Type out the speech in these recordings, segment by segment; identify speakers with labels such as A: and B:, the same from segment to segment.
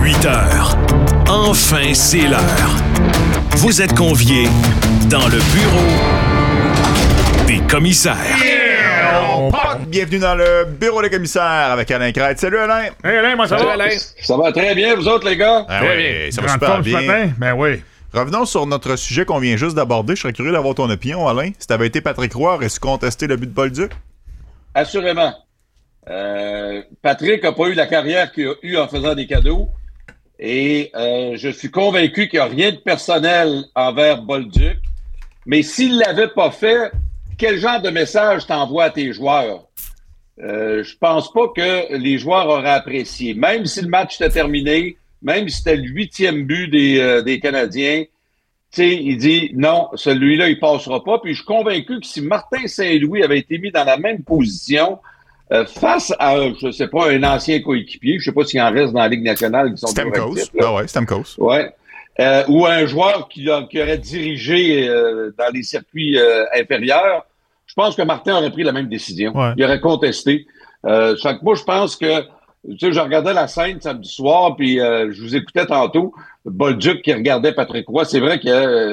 A: 8 heures. Enfin, c'est l'heure. Vous êtes conviés dans le bureau des commissaires.
B: Bienvenue dans le bureau des commissaires avec Alain Crête. Salut Alain!
C: Hey Alain, moi ça va?
D: Alain? Ça va très bien, vous autres les gars?
B: Ah oui, ça va super
C: forme
B: bien.
C: ce matin? Ben oui.
B: Revenons sur notre sujet qu'on vient juste d'aborder. Je serais curieux d'avoir ton opinion, Alain. Si t'avais été Patrick Roy, aurais-tu contesté le but de Bolduc?
D: Assurément. Patrick n'a pas eu la carrière qu'il a eue en faisant des cadeaux. Et je suis convaincu qu'il n'y a rien de personnel envers Bolduc. Mais s'il ne l'avait pas fait, quel genre de message t'envoies à tes joueurs? Je pense pas que les joueurs auraient apprécié. Même si le match était terminé, même si c'était le 8e but des Canadiens, tu sais, il dit non, celui-là, il passera pas. Puis je suis convaincu que si Martin Saint-Louis avait été mis dans la même position face à, je sais pas, un ancien coéquipier, je sais pas s'il en reste dans la Ligue nationale qui sont
B: Stamkos. Ah ouais, Stamkos.
D: Ouais. Ou un joueur qui aurait dirigé dans les circuits inférieurs, je pense que Martin aurait pris la même décision. Ouais. Il aurait contesté. Moi, je pense que, tu sais, je regardais la scène samedi soir, puis je vous écoutais tantôt, Bolduc qui regardait Patrick Roy. C'est vrai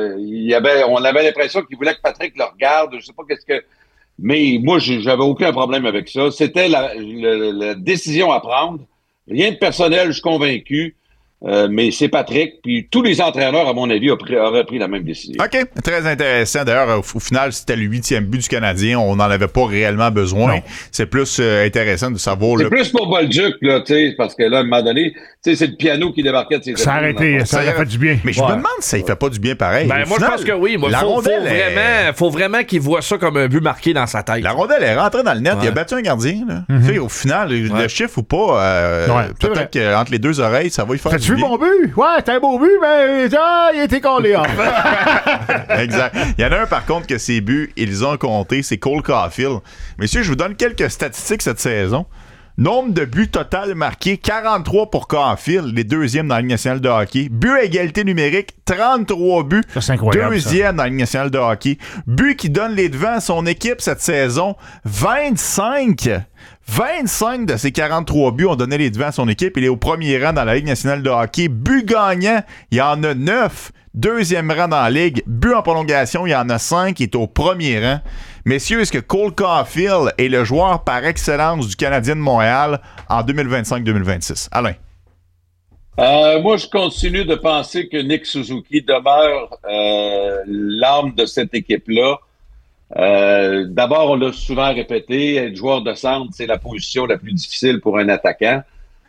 D: on avait l'impression qu'il voulait que Patrick le regarde. Je sais pas qu'est-ce que... Mais moi, j'avais aucun problème avec ça. C'était la décision à prendre. Rien de personnel, je suis convaincu. Mais c'est Patrick, puis tous les entraîneurs, à mon avis, auraient pris la même décision.
B: OK, très intéressant. D'ailleurs, au final, c'était le 8e but du Canadien. On n'en avait pas réellement besoin. Non. C'est plus intéressant de savoir...
D: C'est plus pour Bolduc, là, tu sais, parce que là, à un moment donné, tu sais, c'est le piano qui débarquait de ses
C: ça a arrêté, ça a fait du bien.
B: Mais je me demande si ça ne fait pas du bien pareil.
E: Ben, moi, final, je pense que oui. Faut vraiment qu'il voit ça comme un but marqué dans sa tête.
B: La rondelle est rentrée dans le net. Il a battu un gardien. Là. Mm-hmm. Au final, le chiffre ou pas, peut-être qu'entre les deux oreilles, ça va y faire
C: du bien. Mon but? Ouais, t'as un beau but, mais il a été collé en
B: fait. Exact. Il y en a un, par contre, que ses buts, ils ont compté, c'est Cole Caulfield. Messieurs, je vous donne quelques statistiques cette saison. Nombre de buts total marqués, 43 pour Caulfield, les deuxièmes dans la Ligue nationale de hockey. Buts à égalité numérique, 33 buts.
C: Ça, c'est incroyable,
B: deuxième dans la Ligue nationale de hockey. Buts qui donnent les devants à son équipe cette saison, 25 de ses 43 buts ont donné les devants à son équipe. Il est au premier rang dans la Ligue nationale de hockey. Buts gagnants, il y en a 9. Deuxième rang dans la Ligue. Buts en prolongation, il y en a 5. Il est au premier rang. Messieurs, est-ce que Cole Caulfield est le joueur par excellence du Canadien de Montréal en 2025-2026? Alain?
D: Moi, je continue de penser que Nick Suzuki demeure l'âme de cette équipe-là. D'abord, on l'a souvent répété, être joueur de centre, c'est la position la plus difficile pour un attaquant.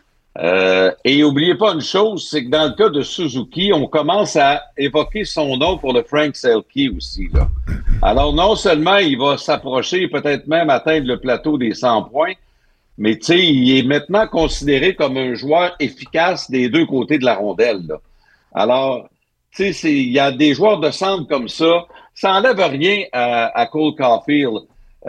D: Et n'oubliez pas une chose, c'est que dans le cas de Suzuki, on commence à évoquer son nom pour le Frank Selke aussi, là. Alors, non seulement il va s'approcher, peut-être même atteindre le plateau des 100 points, mais tu sais, il est maintenant considéré comme un joueur efficace des deux côtés de la rondelle, là. Alors, tu sais, il y a des joueurs de centre comme ça. Ça n'enlève rien à Cole Caulfield.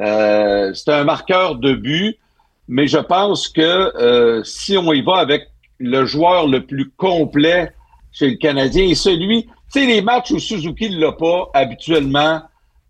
D: C'est un marqueur de but, mais je pense que si on y va avec le joueur le plus complet chez le Canadien, et celui, tu sais, les matchs où Suzuki ne l'a pas habituellement,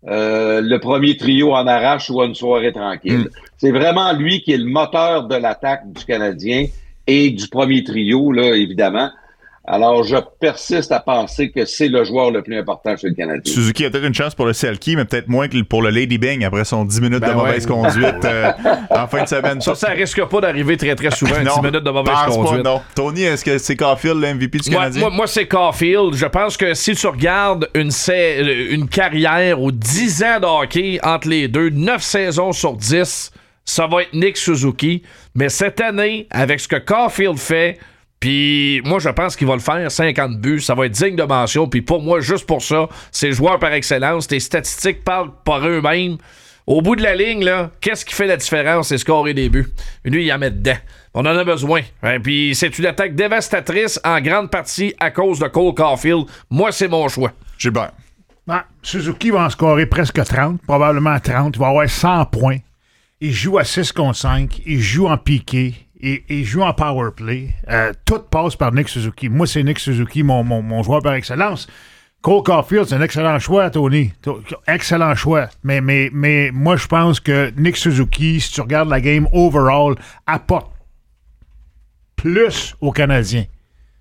D: le premier trio en arrache ou à une soirée tranquille. C'est vraiment lui qui est le moteur de l'attaque du Canadien et du premier trio, là, évidemment. Alors, je persiste à penser que c'est le joueur le plus important chez le Canadien.
B: Suzuki a peut-être une chance pour le Selke, mais peut-être moins que pour le Lady Bing après son 10 minutes de mauvaise conduite en fin de semaine.
E: Ça risque pas d'arriver très, très souvent, 10 minutes de mauvaise conduite.
B: Non. Tony, est-ce que c'est Caulfield le MVP du Canadien?
E: Moi, c'est Caulfield. Je pense que si tu regardes une carrière ou 10 ans de hockey entre les deux, 9 saisons sur 10, ça va être Nick Suzuki. Mais cette année, avec ce que Caulfield fait, puis moi, je pense qu'il va le faire, 50 buts. Ça va être digne de mention. Puis pour moi, juste pour ça, c'est le joueur par excellence. Les statistiques parlent par eux-mêmes. Au bout de la ligne, là, qu'est-ce qui fait la différence? C'est scorer des buts. Lui, il en met dedans. On en a besoin. Puis c'est une attaque dévastatrice en grande partie à cause de Cole Caulfield. Moi, c'est mon choix.
B: Gilbert.
C: Suzuki va en scorer presque 30, probablement 30. Il va avoir 100 points. Il joue à 6 contre 5. Il joue en piqué. Il joue en power play. Tout passe par Nick Suzuki. Moi, c'est Nick Suzuki, mon joueur par excellence. Cole Caulfield, c'est un excellent choix, Tony. Excellent choix. Mais moi, je pense que Nick Suzuki, si tu regardes la game overall, apporte plus aux Canadiens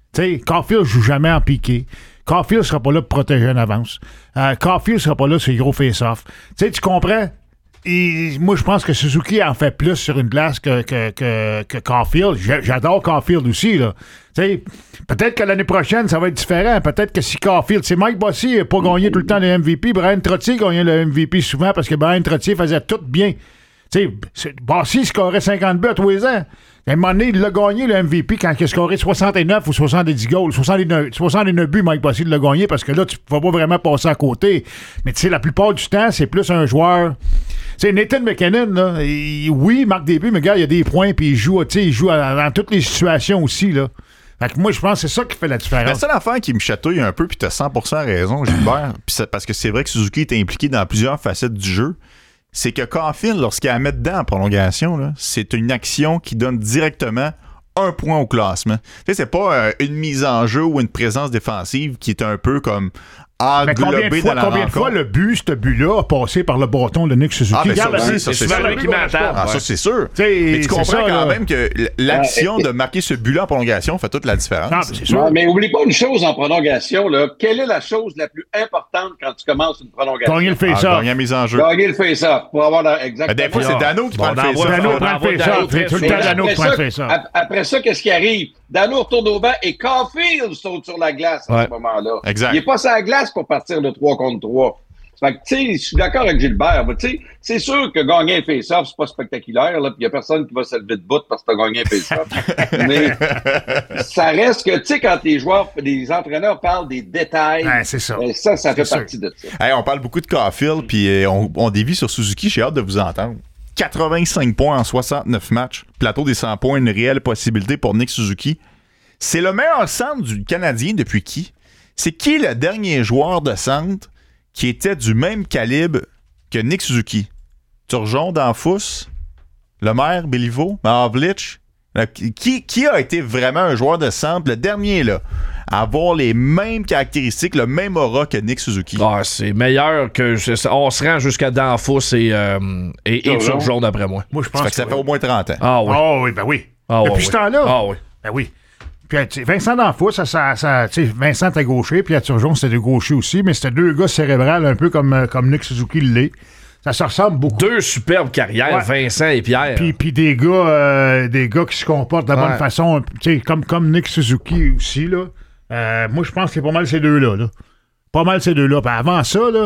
C: Tu sais, Caulfield joue jamais en piqué. Caulfield sera pas là pour protéger en avance. Caulfield sera pas là sur les gros face-off. Tu sais, tu comprends? Et moi, je pense que Suzuki en fait plus sur une glace que Caulfield. J'adore Caulfield aussi, là. Tu sais, peut-être que l'année prochaine, ça va être différent. Peut-être que si Caulfield... C'est Mike Bossy n'a pas gagné tout le temps le MVP. Brian Trottier gagnait le MVP souvent parce que Brian Trottier faisait tout bien. Tu sais, Bossy scorait 50 buts à tous les ans. À un moment donné, il l'a gagné, le MVP, quand il a scoré 69 ou 70 goals. 69 buts, Mike Bossy l'a gagné, parce que là, tu ne vas pas vraiment passer à côté. Mais tu sais, la plupart du temps, c'est plus un joueur... Tu sais, Nathan McKinnon, là, oui, il marque des buts, mais gars, il a des points, puis il joue dans toutes les situations aussi, là. Fait que moi, je pense que c'est ça qui fait la différence.
B: La seule affaire qui me chatouille un peu, puis tu as 100% raison, Gilbert, parce que c'est vrai que Suzuki est impliqué dans plusieurs facettes du jeu, c'est que Caulfield, lorsqu'il a à mettre dedans en prolongation, là, c'est une action qui donne directement un point au classement. Tu sais, c'est pas une mise en jeu ou une présence défensive qui est un peu comme englobée dans la rencontre.
C: Combien de fois ce but-là a passé par le bâton de Nick Suzuki?
B: Mais ça, c'est sûr.
E: Qui m'attend.
B: Ça, c'est sûr. Mais tu comprends quand même que l'action de marquer ce but-là en prolongation fait toute la différence.
C: Non, c'est sûr.
D: Ouais, mais oublie pas une chose en prolongation, là. Quelle est la chose la plus importante quand tu commences une prolongation?
C: Gagner le face-off.
B: Gagner la mise en jeu.
D: Gagner le face-off. Pour avoir exactement.
B: Des fois, c'est Dano qui prend le face-off.
C: Dano prend le face-off. C'est tout le temps Dano qui prend le face-off.
D: Après ça, qu'est-ce qui arrive? Dano retourne au banc et Caulfield saute sur la glace à ce moment-là.
B: Exact.
D: Il n'est pas sur la glace pour partir de 3 contre 3. Fait que, tu sais, je suis d'accord avec Gilbert. Tu sais, c'est sûr que gagner un face-off, c'est pas spectaculaire, là, puis il y a personne qui va se lever de bout parce que t'as gagné un face-off. Mais ça reste que, tu sais, quand les entraîneurs parlent des détails,
C: c'est ça.
D: Ça fait partie de ça.
B: Hey, on parle beaucoup de Caulfield, puis on dévie sur Suzuki. J'ai hâte de vous entendre. 85 points en 69 matchs. Plateau des 100 points, une réelle possibilité pour Nick Suzuki. C'est le meilleur centre du Canadien depuis qui? C'est qui le dernier joueur de centre qui était du même calibre que Nick Suzuki? Turgeon, Danfous, Lemaire, Béliveau, Havlich? Qui a été vraiment un joueur de centre, le dernier, là, à avoir les mêmes caractéristiques, le même aura que Nick Suzuki?
E: Ah, c'est meilleur que... On se rend jusqu'à Danfous et Turgeon, d'après moi.
C: Moi, je pense
B: que ça fait au moins 30 ans.
E: Ah oui.
C: Ah oui, ben oui. Depuis ce temps-là.
E: Ah oui.
C: Ben oui. Puis Vincent Danfous, Vincent était gaucher, puis à Turgeon, c'était de gaucher aussi, mais c'était deux gars cérébrales, un peu comme Nick Suzuki l'est. Ça se ressemble beaucoup.
E: Deux superbes carrières, Vincent et Pierre.
C: Puis des gars qui se comportent de la bonne façon, comme Nick Suzuki aussi, là. Moi, je pense que c'est pas mal ces deux-là, là. Pas mal ces deux-là. Puis avant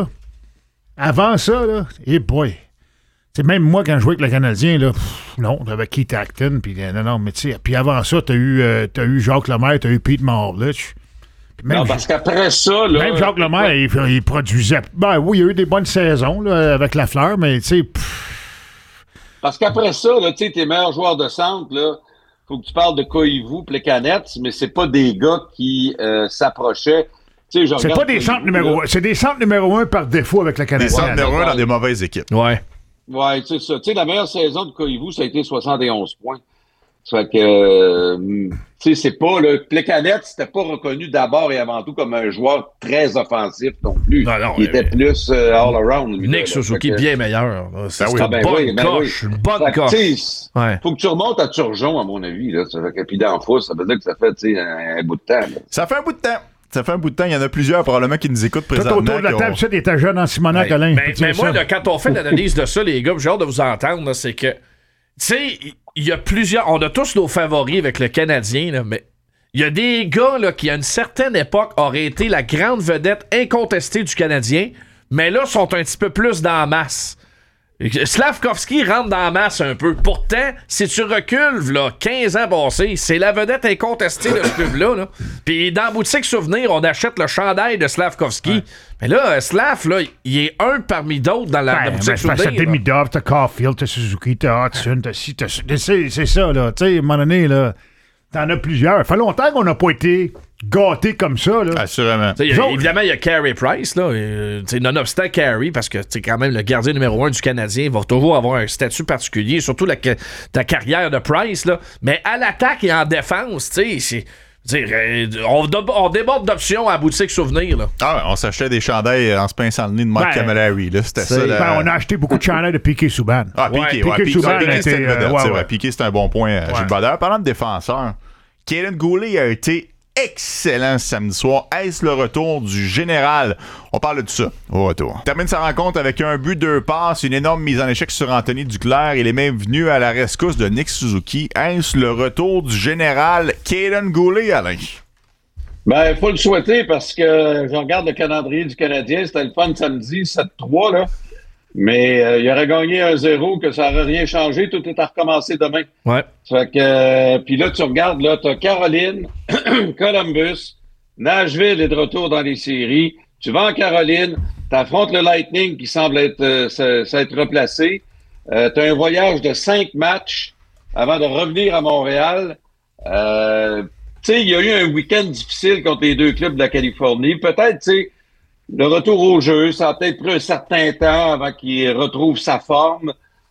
C: ça, là, hey boy. T'sais, même moi, quand je jouais avec le Canadien, là, non, t'avais Keith Acton, puis non, mais tu sais, puis avant ça, t'as eu Jacques Lemaire, t'as eu Pete Maravlich.
D: Non, parce qu'après ça, là...
C: Même Jacques Lemaire, il produisait... Ben oui, il y a eu des bonnes saisons, là, avec Lafleur, mais tu sais...
D: Parce qu'après ça, là, tu sais, tes meilleurs joueurs de centre, là, faut que tu parles de Koivu, Plekanec, mais c'est pas des gars qui s'approchaient...
C: C'est pas des centres numéro 1. C'est des centres numéro 1 par défaut avec le Canadien.
B: Des centres numéro 1 dans des mauvaises équipes.
E: Ouais.
D: Ouais, c'est ça. Tu sais, la meilleure saison de Koivu, ça a été 71 points. Ça fait que, tu sais, c'est pas, le Plekanec, c'était pas reconnu d'abord et avant tout comme un joueur très offensif non plus.
E: Non,
D: il était plus all-around.
E: Nick Suzuki, bien meilleur. C'est une bonne coche. Une bonne coche.
D: Faut que tu remontes à Turgeon, à mon avis. Là. Ça fait que, puis d'Anfous, ça veut dire que ça fait, tu sais, un bout de temps. Là.
B: Ça fait un bout de temps. Ça fait un bout de temps. Il y en a plusieurs probablement qui nous écoutent présentement.
C: Tout autour de la table, ça, t'étais jeune en Simonac, Alain.
E: Mais moi, là, quand on fait l'analyse de ça, les gars, j'ai hâte de vous entendre, c'est que, tu sais, il y a plusieurs... On a tous nos favoris avec le Canadien, là, mais il y a des gars là, qui, à une certaine époque, auraient été la grande vedette incontestée du Canadien, mais là, sont un petit peu plus dans la masse. Slavkovski rentre dans la masse un peu. Pourtant, si tu recules, là, 15 ans passés, c'est la vedette incontestée de ce club-là. Là. Puis dans la boutique Souvenir, on achète le chandail de Slavkovski. Ouais. Mais là, Slav, là, il est un parmi d'autres dans la boutique Souvenir.
C: T'as Demidov, t'as Caulfield, t'as Suzuki, t'as Hudson, t'as ci, t'as... C'est ça, là. Tu sais, à un moment donné, là, t'en as plusieurs. Ça fait longtemps qu'on n'a pas été gâtés comme ça, là.
B: Assurément.
E: Évidemment, il y a Carey Price, là. Nonobstant Carey, parce que c'est quand même le gardien numéro 1 du Canadien, il va toujours avoir un statut particulier, surtout ta carrière de Price, là. Mais à l'attaque et en défense, tu sais, on déborde d'options à la boutique Souvenir, là.
B: Ah ouais, on s'achetait des chandails en se pinçant le nez de Mike Camilleri, là. C'était ça.
C: On a acheté beaucoup de chandails de Piquet Souban.
B: Ah, Piquet, Piquet, c'est un bon point, Gilles Bader. Parlant de défenseurs, Kaden Goulet a été excellent samedi soir. Est-ce le retour du général? On parle de ça au retour. Il termine sa rencontre avec un but, 2 passes, une énorme mise en échec sur Anthony Duclair. Il est même venu à la rescousse de Nick Suzuki. Est-ce le retour du général Kaiden Guhle, Alain?
D: Ben, il faut le souhaiter parce que je regarde le calendrier du Canadien. C'était le fun samedi, 7-3, là. Mais il aurait gagné 1-0, que ça n'aurait rien changé. Tout est à recommencer demain.
E: Ouais.
D: Fait que, puis là, tu regardes, là, tu as Caroline, Columbus, Nashville est de retour dans les séries. Tu vas en Caroline, tu affrontes le Lightning qui semble s'être replacé. Tu as un voyage de 5 matchs avant de revenir à Montréal. Tu sais, il y a eu un week-end difficile contre les 2 clubs de la Californie. Peut-être, tu sais, le retour au jeu, ça a peut-être pris un certain temps avant qu'il retrouve sa forme.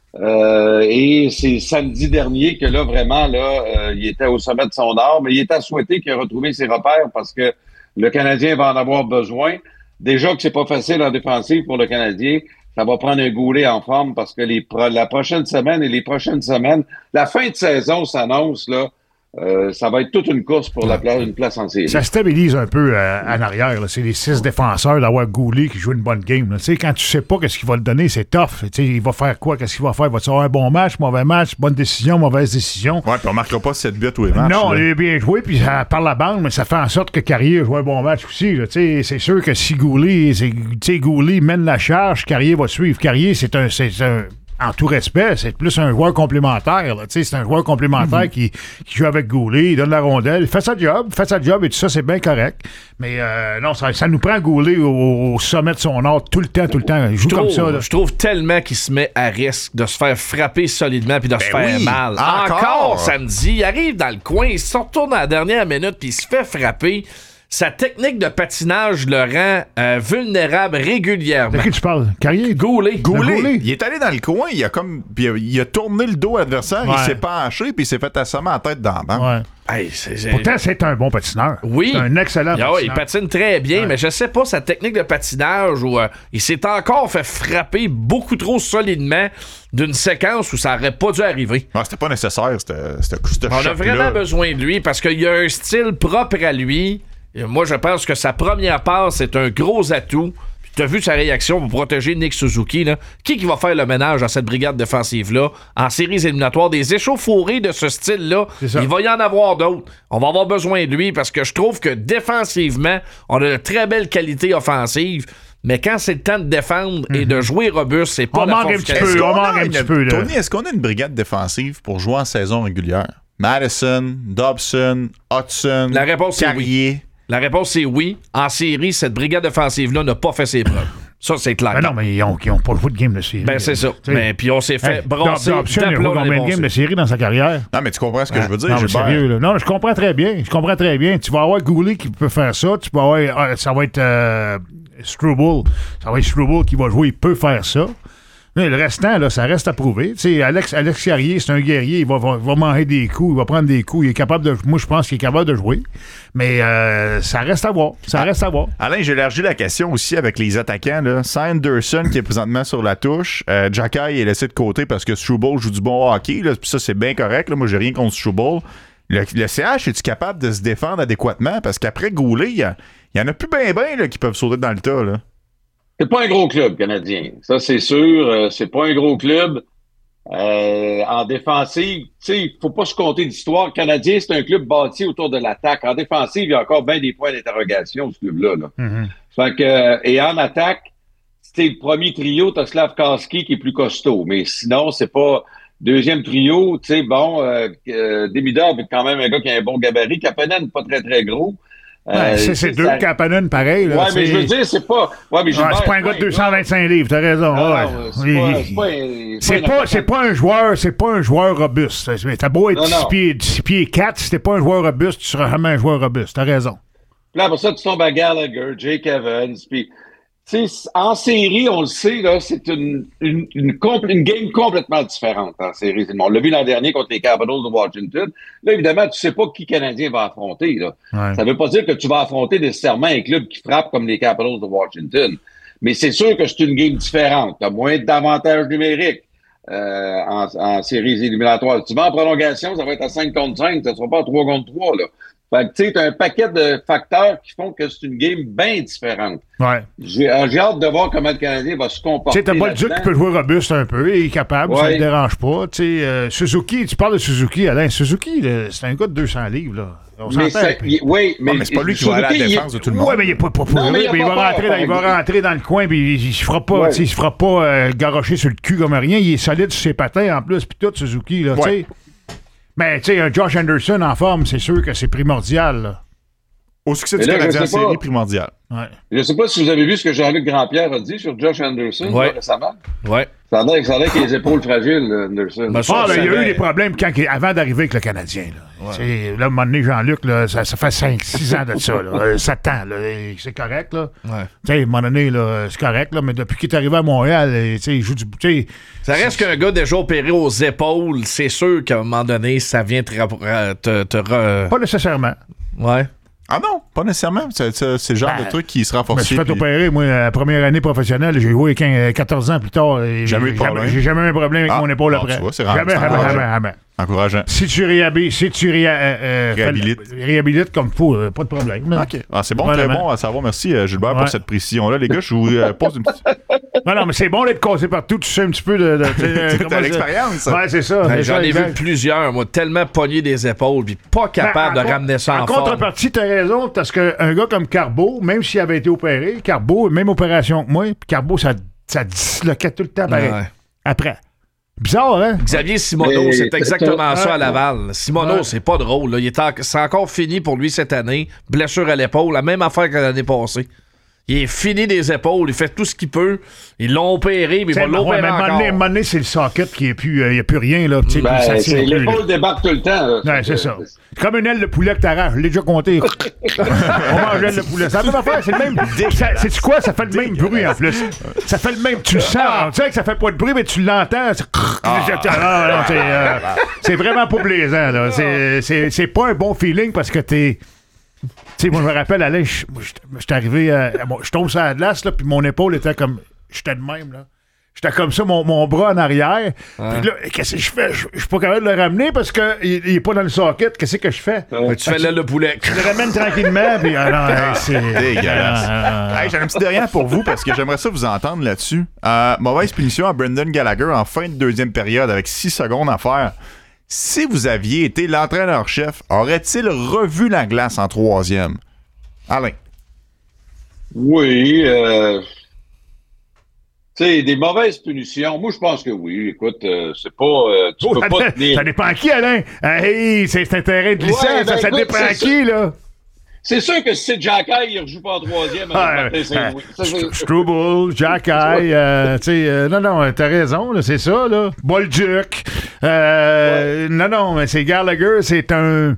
D: Et c'est samedi dernier que là, vraiment, là, il était au sommet de son art, mais il est à souhaiter qu'il ait retrouvé ses repères parce que le Canadien va en avoir besoin. Déjà que c'est pas facile en défensive pour le Canadien, ça va prendre un Goulet en forme parce que la prochaine semaine et les prochaines semaines, la fin de saison s'annonce, là. Ça va être toute une course pour une place en série.
C: Ça stabilise un peu en arrière. Là. C'est les 6 défenseurs d'avoir Goulet qui joue une bonne game. Quand tu sais pas qu'est-ce qu'il va le donner, c'est tough. Il va faire quoi? Qu'est-ce qu'il va faire? Va-tu avoir un bon match, mauvais match, bonne décision, mauvaise décision?
B: Ouais, puis on marquera pas 7 buts tous les matchs.
C: Non,
B: là.
C: il est bien joué, puis par la bande, mais ça fait en sorte que Carrier joue un bon match aussi. Là. C'est sûr que si Goulet mène la charge, Carrier va suivre. Carrier, c'est un en tout respect, c'est plus un joueur complémentaire. C'est un joueur complémentaire qui joue avec Goulet, il donne la rondelle, il fait sa job et tout ça, c'est bien correct. Mais non, ça nous prend Goulet au sommet de son art tout le temps. Il joue comme ça. Là.
E: Je trouve tellement qu'il se met à risque de se faire frapper solidement puis de se faire mal. Encore samedi, il arrive dans le coin, il se retourne à la dernière minute puis il se fait frapper. Sa technique de patinage le rend vulnérable régulièrement.
C: De qui tu parles? Carrier?
E: Goulet.
B: Il est allé dans le coin, il a tourné le dos à l'adversaire, il s'est penché, puis il s'est fait assommer en tête dans le banc.
C: Ouais.
E: Hey,
C: Pourtant, c'est un bon patineur.
E: Oui.
C: C'est un excellent patineur.
E: Il patine très bien, mais je sais pas, sa technique de patinage, où il s'est encore fait frapper beaucoup trop solidement d'une séquence où ça aurait pas dû arriver.
B: Non, c'était pas nécessaire, ce
E: On a vraiment besoin de lui parce qu'il a un style propre à lui. Et moi, je pense que sa première passe, c'est un gros atout. Puis tu as vu sa réaction pour protéger Nick Suzuki. Là. Qui va faire le ménage dans cette brigade défensive-là en séries éliminatoires? Des échauffourés de ce style-là, il va y en avoir d'autres. On va avoir besoin de lui parce que je trouve que défensivement, on a de très belles qualités offensives. Mais quand c'est le temps de défendre et de jouer robuste, c'est pas la force.
C: On manque un petit peu.
B: Tony, est-ce qu'on a une brigade défensive pour jouer en saison régulière? Madison, Dobson, Hudson,
E: la réponse
B: Carrier.
E: C'est oui. La réponse, c'est oui. En série, cette brigade offensive-là n'a pas fait ses preuves. Ça, c'est clair.
C: Ben non, mais ils ont pas joué de game de série.
E: Ben, c'est ça. Mais puis on s'est fait brasser.
C: Dobson, il a joué combien de games de série dans sa carrière?
B: Non, mais tu comprends ce que je veux dire,
C: non,
B: Gilbert?
C: Sérieux, là. Non, je comprends très bien. Tu vas avoir Goulet qui peut faire ça. Tu vas avoir... ça va être Struble. Ça va être Struble qui va jouer. Il peut faire ça. Mais le restant, là, ça reste à prouver. Tu sais, Alex Carrier, c'est un guerrier. Il va manger des coups, il va prendre des coups. Il est capable de. Moi, je pense qu'il est capable de jouer. Mais ça reste à voir.
B: Alain, j'ai élargi la question aussi avec les attaquants. Là. Sanderson, qui est présentement sur la touche. Jacky est laissé de côté parce que Struble joue du bon hockey. Là, puis ça, c'est bien correct. Là. Moi, j'ai rien contre Struble. Le CH, es-tu capable de se défendre adéquatement? Parce qu'après Goulet, il y en a plus bien qui peuvent sauter dans le tas. Là.
D: C'est pas un gros club canadien, ça c'est sûr. C'est pas un gros club. En défensive, tu sais, il faut pas se compter d'histoire. Le Canadien, c'est un club bâti autour de l'attaque. En défensive, il y a encore bien des points d'interrogation, ce club-là. Là.
C: Mm-hmm.
D: Fait que, et en attaque, c'était le premier trio, t'as Slavkovski qui est plus costaud. Mais sinon, c'est pas... Deuxième trio, tu sais, bon, Demidov est quand même un gars qui a un bon gabarit. Kapanen, pas très, très gros.
C: C'est deux Kapanen pareil. Là,
D: mais je veux dire, c'est pas. Mais
C: c'est pas un gars de 225 livres, t'as raison. C'est pas un joueur robuste. T'as beau être 6 pieds 4, si t'es pas un joueur robuste, tu seras jamais un joueur robuste. T'as raison.
D: Là, pour ça, tu tombes à Gallagher, Jake Evans, puis. Tu sais, en série, on le sait, là, c'est une game complètement différente en série. On l'a vu l'an dernier contre les Capitals de Washington. Là, évidemment, tu sais pas qui Canadien va affronter. Là. Ouais. Ça veut pas dire que tu vas affronter nécessairement un club qui frappe comme les Capitals de Washington. Mais c'est sûr que c'est une game différente. Tu as moins d'avantages numériques en séries éliminatoires. Tu vas en prolongation, ça va être à 5 contre 5, ça ne sera pas à 3 contre 3. Là. Fait que, tu sais, t'as un paquet de facteurs qui font que c'est une game bien différente.
C: Ouais.
D: J'ai hâte de voir comment le Canadien va se comporter.
C: Tu sais, t'as pas le Duc qui peut jouer robuste un peu, il est capable, ça ne dérange pas. Tu sais, Suzuki, tu parles de Suzuki, Alain. Suzuki, là, c'est un gars de 200 livres, là. On s'entend.
B: Mais c'est pas lui qui va aller à la défense de tout le monde.
C: Oui, mais il est pas pour lui, mais il va rentrer dans le coin, puis il se fera pas, il se fera pas garrocher sur le cul comme rien. Il est solide sur ses patins en plus, puis tout, Suzuki, là, tu sais. Mais, tu sais, un Josh Anderson en forme, c'est sûr que c'est primordial, là.
B: Au succès du Canadien en série, primordial.
C: Ouais.
D: Je ne sais pas si vous avez vu ce que Jean-Luc Grandpierre a dit sur Josh Anderson récemment.
E: Ouais.
D: Ça a l'air qu'il a les épaules fragiles, Anderson.
C: Il y a eu des problèmes avant d'arriver avec le Canadien. Là, là à un moment donné, Jean-Luc, là, ça fait 5-6 ans de ça. Là, 7 ans. Là, c'est correct. Là. Ouais. À un moment donné, là, c'est correct. Là, mais depuis qu'il est arrivé à Montréal, il joue du...
E: Ça reste qu'un gars déjà opéré aux épaules, c'est sûr qu'à un moment donné, ça vient
C: Pas nécessairement.
E: Ouais.
B: Ah non, pas nécessairement. C'est le genre de truc qui se renforce.
C: Je me suis fait opérer, moi, la première année professionnelle. J'ai joué 14 ans plus tard. J'ai jamais eu un problème avec mon épaule après.
B: Tu vois, c'est
C: jamais.
B: Encourageant.
C: Si tu réhabilites comme il faut, pas de problème.
B: OK. C'est bon, très bon à savoir. Merci, Gilbert, pour cette précision-là. Les gars, je vous pose une petite...
C: Non, mais c'est bon d'être cassé partout. Tu sais un petit peu de
B: t'as l'expérience.
C: Ouais, c'est ça.
E: J'en ai vu plusieurs, moi, tellement pogné des épaules, puis pas capable de ramener ça en forme.
C: En contrepartie, t'as raison, parce qu'un gars comme Carbeau, même s'il avait été opéré, Carbeau, même opération que moi, puis Carbeau, ça disloquait tout le temps pareil. Ouais. Après. Bizarre, hein?
E: Xavier Simoneau, c'est exactement ça à Laval. Simoneau, c'est pas drôle. Là. C'est encore fini pour lui cette année. Blessure à l'épaule, la même affaire que l'année passée. Il est fini des épaules, il fait tout ce qu'il peut. Ils l'ont opéré, mais ils vont l'opérer encore.
C: À un moment donné, c'est le socket qui est plus... Il n'y a plus rien, là.
D: L'épaule débarque tout le temps. Là.
C: Ouais, c'est ça. C'est comme une aile de poulet que t'arraches. Je l'ai déjà compté. On mange l'aile de poulet. C'est la même affaire. C'est le même... C'est quoi? Ça fait le même bruit, en plus. Ça fait le même... Tu le sens. Tu sais que ça fait pas de bruit, mais tu l'entends. C'est vraiment pas plaisant, là. C'est pas un bon feeling parce que t'es... Tu sais, moi, je me rappelle, Alain, je suis arrivé, je tombe sur la glace, là, puis mon épaule était comme, j'étais de même, là. J'étais comme ça, mon bras en arrière. Puis là, qu'est-ce que je fais? Je suis pas capable de le ramener parce qu'il est pas dans le socket. Qu'est-ce que je fais?
E: Tu fais l'aile de poulet.
C: Je le ramène tranquillement, puis c'est
B: dégueulasse. J'ai un petit derrière pour vous parce que j'aimerais ça vous entendre là-dessus. Mauvaise punition à Brendan Gallagher en fin de deuxième période avec 6 secondes à faire. Si vous aviez été l'entraîneur-chef, aurait-il revu la glace en troisième? Alain.
D: Oui. Tu sais, des mauvaises punitions. Moi, je pense que oui. Écoute, c'est pas... tu peux pas tenir...
C: Ça dépend à qui, Alain? Hey, c'est un terrain de licence. Ça dépend à qui, là?
D: C'est sûr que si c'est Jacky, il ne rejoue pas en troisième avec Martin Saint-Louis.
C: Struble, Jacky, non, t'as raison, là, c'est ça, là. Bolduc. Non, mais c'est Gallagher, c'est un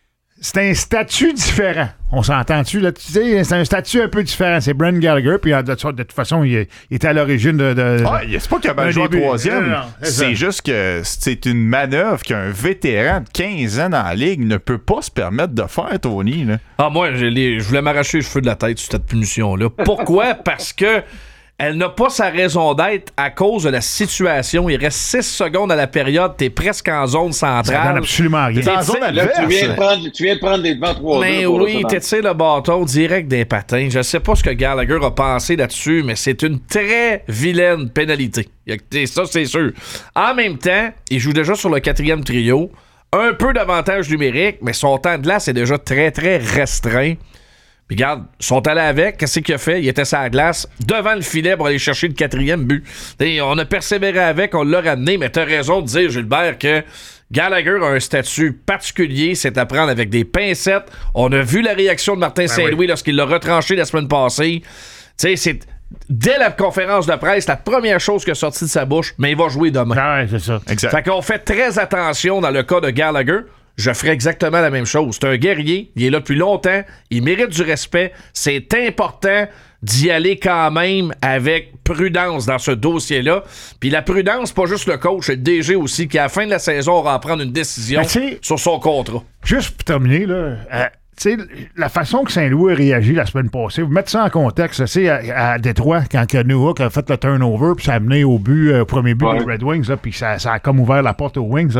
C: statut différent. On s'entend-tu, là? Tu sais, c'est un statut un peu différent. C'est Brendan Gallagher, puis de toute façon, il était à l'origine de
B: c'est pas qu'il a mal joué en troisième. Non, c'est juste que c'est une manœuvre qu'un vétéran de 15 ans dans la Ligue ne peut pas se permettre de faire, Tony. Là.
E: Moi, je voulais m'arracher les cheveux de la tête sur cette punition-là. Pourquoi? Parce que elle n'a pas sa raison d'être à cause de la situation. Il reste 6 secondes à la période. T'es presque en zone centrale. Ça
C: donne absolument rien.
B: T'es en zone adverse.
D: Tu viens de prendre des devants 3-2.
E: Mais oui, t'étires le bâton direct des patins. Je sais pas ce que Gallagher a pensé là-dessus, mais c'est une très vilaine pénalité. Ça, c'est sûr. En même temps, il joue déjà sur le 4e trio. Un peu d'avantage numérique, mais son temps de glace est déjà très, très restreint. Puis regarde, ils sont allés avec. Qu'est-ce qu'il a fait? Il était sur la glace, devant le filet pour aller chercher le 4e but. T'sais, on a persévéré avec, on l'a ramené, mais t'as raison de dire, Gilbert, que Gallagher a un statut particulier, c'est à prendre avec des pincettes. On a vu la réaction de Martin Saint-Louis lorsqu'il l'a retranché la semaine passée. Tu sais, dès la conférence de presse, la première chose qui a sorti de sa bouche, mais il va jouer demain.
C: Ah ouais, c'est ça.
B: Exact.
E: Fait qu'on fait très attention dans le cas de Gallagher. Je ferais exactement la même chose. C'est un guerrier, il est là depuis longtemps, il mérite du respect. C'est important d'y aller quand même avec prudence dans ce dossier-là. Puis la prudence, pas juste le coach, c'est le DG aussi, qui à la fin de la saison aura à prendre une décision sur son contrat.
C: Juste pour terminer, là, tu sais, la façon que Saint-Louis a réagi la semaine passée, vous mettez ça en contexte, c'est à Détroit, quand Newhook a fait le turnover, puis ça a mené au but, au premier but des Red Wings, puis ça a comme ouvert la porte aux Wings, là.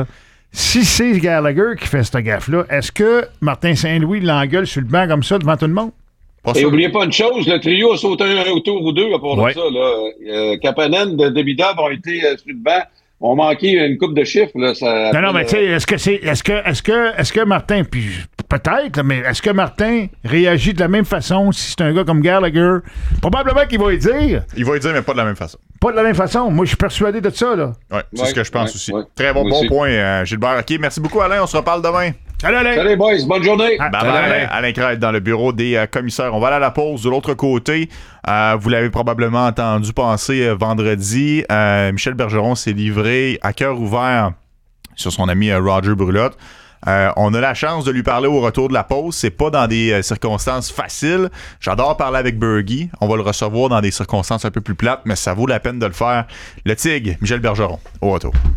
C: Si c'est Gallagher qui fait cette gaffe-là, est-ce que Martin Saint-Louis l'engueule sur le banc comme ça devant tout le monde?
D: Et n'oubliez pas une chose, le trio a sauté un tour ou deux à part de ça. Là. Kapanen, Demidov ont été sur le banc. On manquait une coupe de chiffres. Là, ça,
C: non, mais tu sais, est-ce que Martin, puis peut-être, là, mais est-ce que Martin réagit de la même façon si c'est un gars comme Gallagher? Probablement qu'il va y dire.
B: Il va y dire, mais pas de la même façon.
C: Pas de la même façon. Moi, je suis persuadé de ça, là.
B: Ouais, c'est ce que je pense aussi. Très bon
D: aussi.
B: point, Gilbert. OK, merci beaucoup, Alain. On se reparle demain.
C: Salut, Alain.
D: Salut, boys. Bonne journée.
B: Bye-bye. Alain Crête dans le bureau des commissaires. On va aller à la pause. De l'autre côté, vous l'avez probablement entendu passer vendredi. Michel Bergeron s'est livré à cœur ouvert sur son ami Roger Brulotte. On a la chance de lui parler au retour de la pause. C'est pas dans des circonstances faciles. J'adore parler avec Bergie. On va le recevoir dans des circonstances un peu plus plates, mais ça vaut la peine de le faire. Le Tigre, Michel Bergeron, au retour.